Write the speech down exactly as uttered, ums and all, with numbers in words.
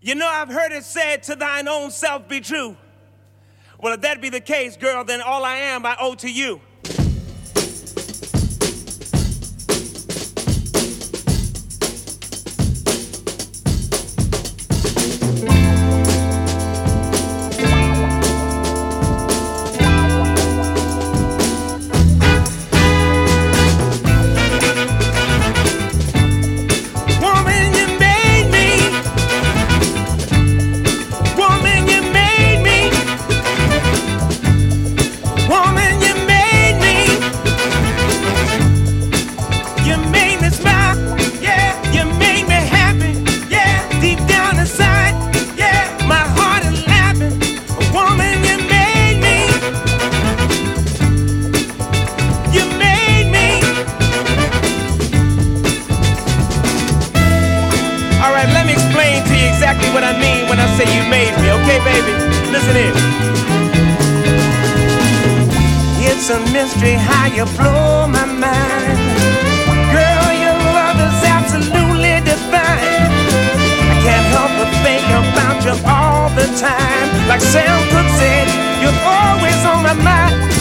You know, I've heard it said, to thine own self be true. Well, if that be the case, girl, then all I am I owe to you. Exactly what I mean when I say you made me, okay, baby? Listen in. It's a mystery how you blow my mind. Girl, your love is absolutely divine. I can't help but think about you all the time. Like Sam Cooke said, you're always on my mind.